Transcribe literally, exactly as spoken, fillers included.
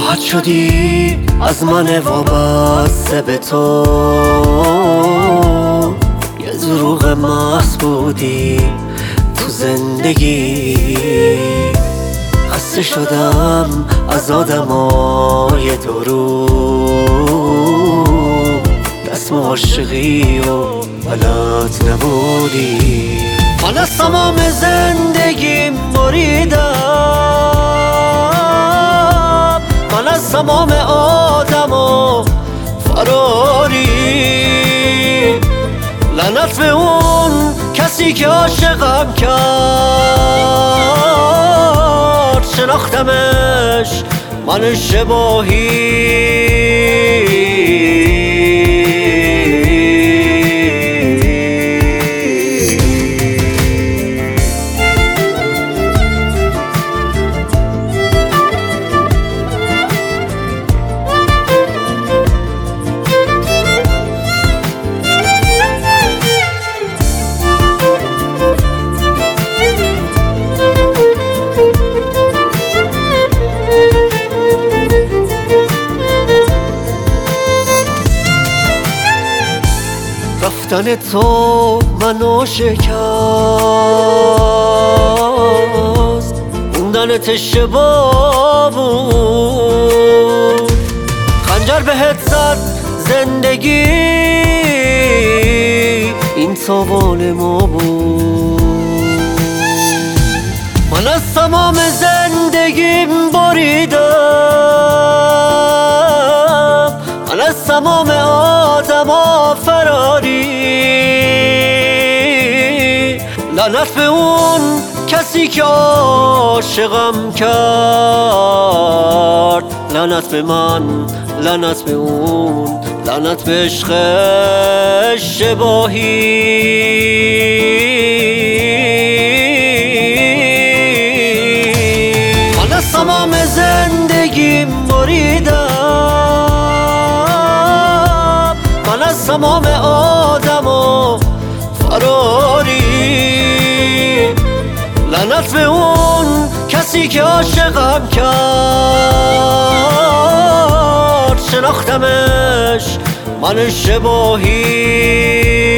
راحت شدی از من وابسته به تو، یه دروغ محض بودی تو زندگی. خسته شدم از آدمای دروغ، دست عاشقی و بلد نبودی. من از تمام زندگیم بریدم، من از تمام آدم و فراری. لعنت به اون کسی که عاشقم کرد، شناختمش من اشتباهی. رفتن تو منو شکست، موندنت اشتباه بود. خنجر بهت زد زندگی، این تاوان ما بود. من از تمام زندگیم بریدم، من از تمام آدما فراری. لعنت به اون کسی که عاشقم کرد، لعنت به من، لعنت به اون، لعنت به عشق اشتباهی. من از تمام زندگیم بریدم، من از تمام آدم و فراری. لعنت به اون کسی که عاشقم کرد، شناختمش من اشتباهی.